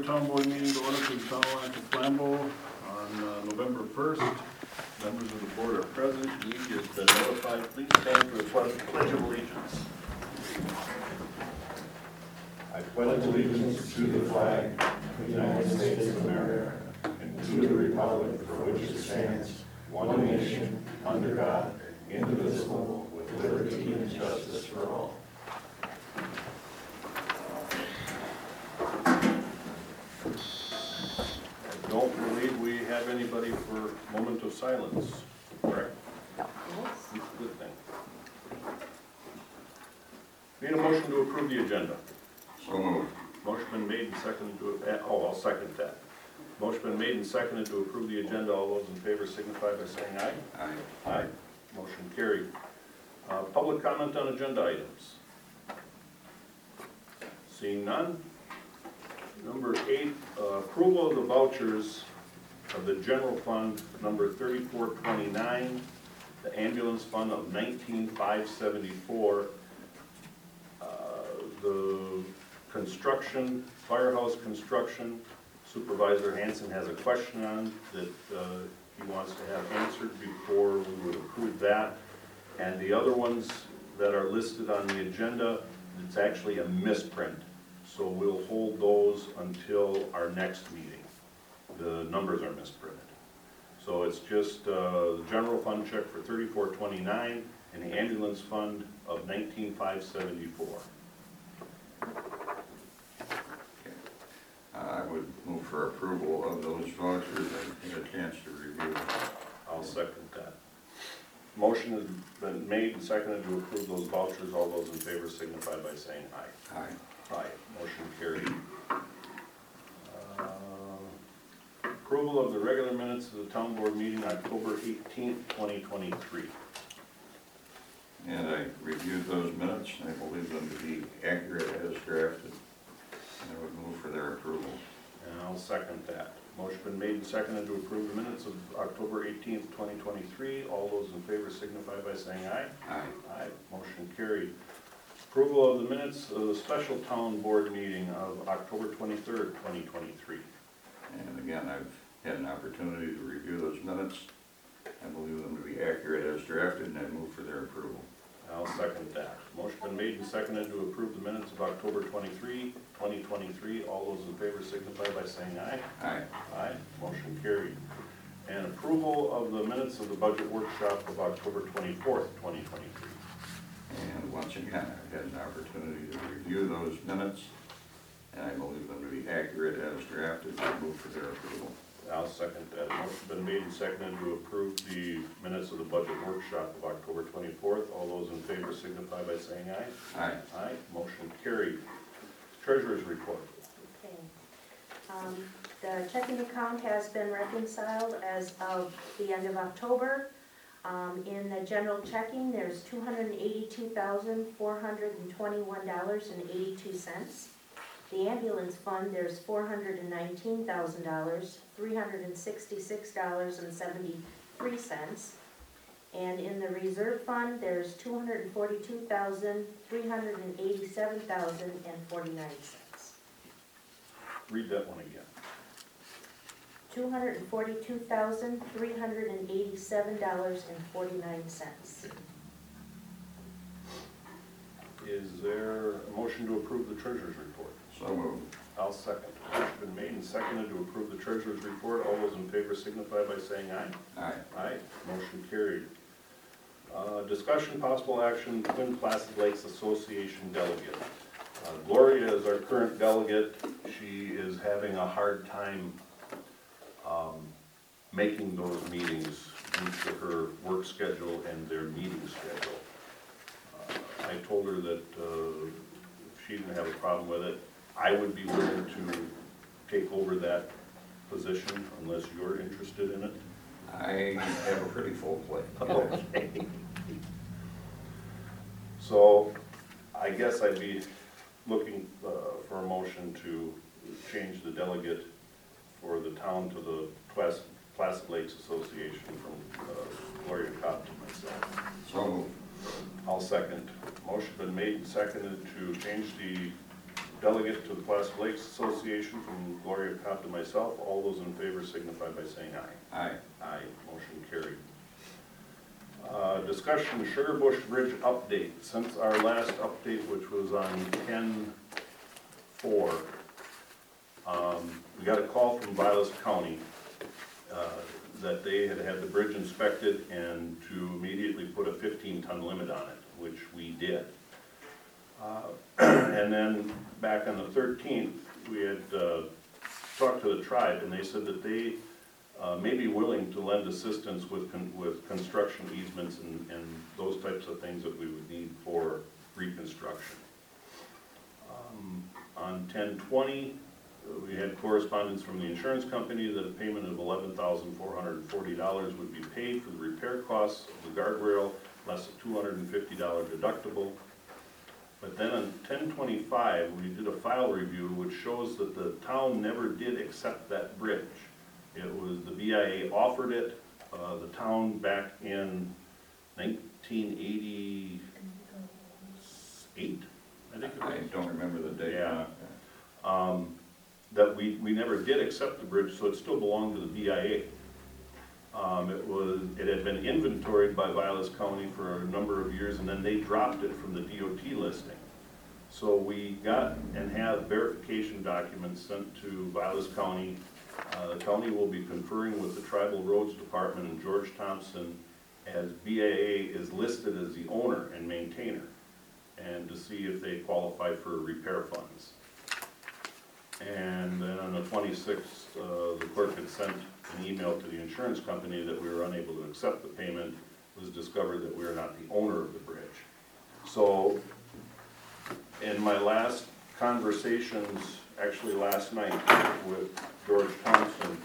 town board meeting to order for the town of Acton Flambeau on November 1st. Members of the board are present. Each has been notified. Please stand for the pledge of allegiance. I pledge allegiance to the flag of the United States of America and to the republic for which it stands, one nation, under God, indivisible, with liberty and justice for all. I don't believe we have anybody for a moment of silence, correct? No. Good thing. Need a motion to approve the agenda. So moved. Motion been made and seconded to, I'll second that. Motion been made and seconded to approve the agenda. All those in favor signify by saying aye. Aye. Aye. Motion carried. Public comment on agenda items. Seeing none. Number 8, approval of the vouchers of the general fund number 3429, the ambulance fund of 19,574, the construction, firehouse construction, Supervisor Hanson has a question on that he wants to have answered before we would approve that. And the other ones that are listed on the agenda, it's actually a misprint. So we'll hold those until our next meeting. The numbers are misprinted. So it's just the general fund check for 3429 and the ambulance fund of 19,574. I would move for approval of those vouchers. I had a chance to review them. I'll second that. Motion has been made and seconded to approve those vouchers. All those in favor signify by saying aye. Aye. Aye. Motion carried. Approval of the regular minutes of the town board meeting October 18th, 2023. And I reviewed those minutes. I believe them to be accurate as drafted. And I would move for their approval. And I'll second that. Motion been made and seconded to approve the minutes of October 18th, 2023. All those in favor signify by saying aye. Aye. Aye. Motion carried. Approval of the minutes of the special town board meeting of October 23rd, 2023. And again, I've had an opportunity to review those minutes. I believe them to be accurate as drafted, and I move for their approval. I'll second that. Motion been made and seconded to approve the minutes of October 23, 2023. All those in favor signify by saying aye. Aye. Aye. Motion carried. And approval of the minutes of the budget workshop of October 24th, 2023. And once again, I've had an opportunity to review those minutes, and I believe them to be accurate as drafted, and I move for their approval. I'll second that. Motion been made and seconded to approve the minutes of the budget workshop of October 24th. All those in favor signify by saying aye. Aye. Aye. Motion carried. Treasurer's report. Okay. The checking account has been reconciled as of the end of October. In the general checking, there's $282,421.82. The ambulance fund, there's $419,000, $366.73. And in the reserve fund, there's $242,387.49. Read that one again. $242,387.49. Is there a motion to approve the treasurer's report? So moved. I'll second. Motion been made and seconded to approve the treasurer's report. All those in favor signify by saying aye. Aye. Aye. Motion carried. Discussion, possible action, Twin Placid Lakes Association delegate. Gloria is our current delegate. She is having a hard time making those meetings due to her work schedule and their meeting schedule. I told her that if she didn't have a problem with it, I would be willing to take over that position unless you're interested in it. I have a pretty full plate. Okay. So I guess I'd be looking for a motion to change the delegate for the town to the Placid Lakes Association from Gloria Cobb to myself. So moved. I'll second. Motion been made and seconded to change the delegate to the Placid Lakes Association from Gloria Cobb to myself. All those in favor signify by saying aye. Aye. Aye, motion carried. Discussion Sugar Bush Bridge update. Since our last update, which was on 10/4, we got a call from Vilas County that they had had the bridge inspected and to immediately put a 15-ton limit on it, which we did. And then back on the 13th, we had talked to the tribe, and they said that they may be willing to lend assistance with construction easements and those types of things that we would need for reconstruction. On 10/20, we had correspondence from the insurance company that a payment of $11,440 would be paid for the repair costs of the guardrail, less a $250 deductible. But then on 10/25, we did a file review which shows that the town never did accept that bridge. It was, the BIA offered it, the town back in 1988, I think it was. I don't remember the date. Yeah. That we never did accept the bridge, so it still belonged to the BIA. It had been inventoried by Vilas County for a number of years, and then they dropped it from the DOT listing. So we got and have verification documents sent to Vilas County. The county will be conferring with the Tribal Roads Department and George Thompson, as BIA is listed as the owner and maintainer, and to see if they qualify for repair funds. And then on the 26th, the clerk had sent an email to the insurance company that we were unable to accept the payment. It was discovered that we are not the owner of the bridge. So in my last conversations, actually last night with George Thompson,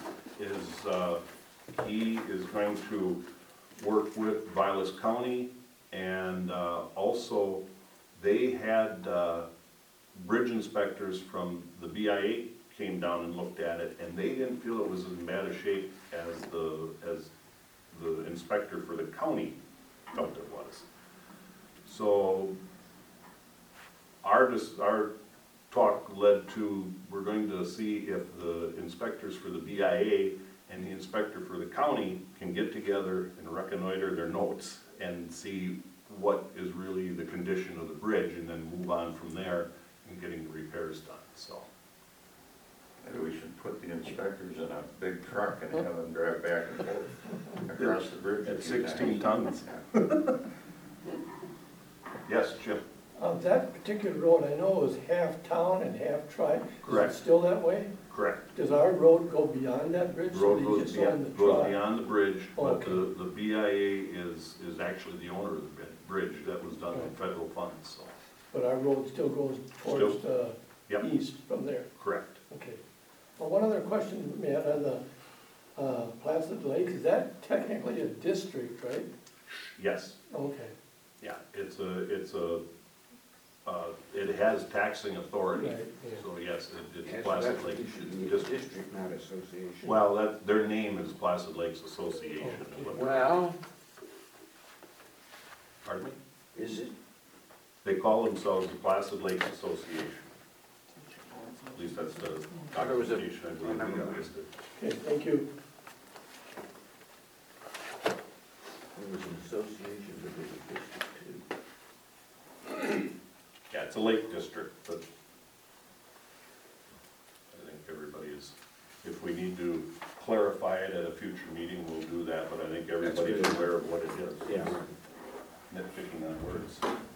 he is going to work with Vilas County, and also they had bridge inspectors from the BIA came down and looked at it, and they didn't feel it was in bad a shape as the inspector for the county felt it was. So our talk led to, we're going to see if the inspectors for the BIA and the inspector for the county can get together and reconnoiter their notes and see what is really the condition of the bridge, and then move on from there and getting the repairs done, so. Maybe we should put the inspectors in a big truck and have them drive back and forth across the bridge. At 16 tons. Yes, Jim? That particular road, I know, is half town and half tribe. Correct. Is it still that way? Correct. Does our road go beyond that bridge? The road So goes they just own the goes tribe? beyond the bridge, but Okay. the BIA is actually the owner of the bridge. That was done with federal funds, so. But our road still goes towards the Yep. east from there? Correct. Okay. Well, one other question, Matt, on the Placid Lake, is that technically a district, right? Yes, Okay. yeah, it has taxing authority, Right, yeah. so yes, it's Yes, Placid that's- Lake. it should be a Just- district, not association. Well, their name is Placid Lakes Association. is what they're- Well, Pardon me? is it? They call themselves the Placid Lakes Association. At least that's the There was a- documentation I believe we got listed. Okay, thank you. There was an association, but there's a district too. Yeah, it's a lake district, but I think everybody is, if we need to clarify it at a future meeting, we'll do that, but I think everybody's good. aware of what it is. Yeah. Nitpicking on words.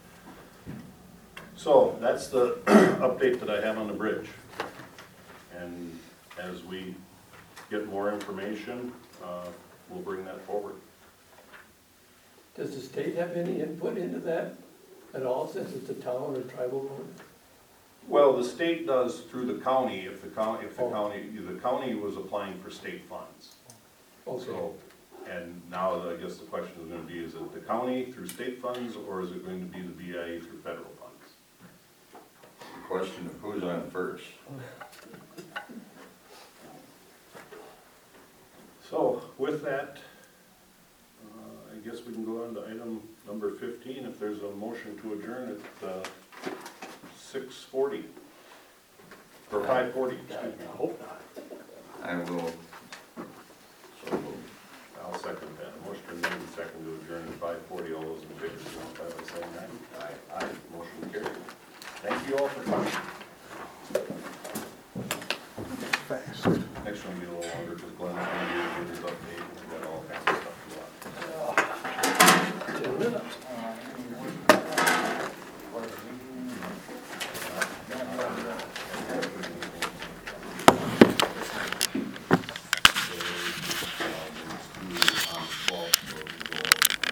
So, that's the update that I have on the bridge. And as we get more information, we'll bring that forward. Does the state have any input into that at all, since it's a town or tribal road? Well, the state does through the county, if the county was applying for state funds. Okay. So, and now I guess the question is gonna be, is it the county through state funds, or is it going to be the BIA through federal funds? Question of who's on first. So, with that, I guess we can go on to item number 15, if there's a motion to adjourn at 6:40. or 5:40, excuse me. I hope not. I will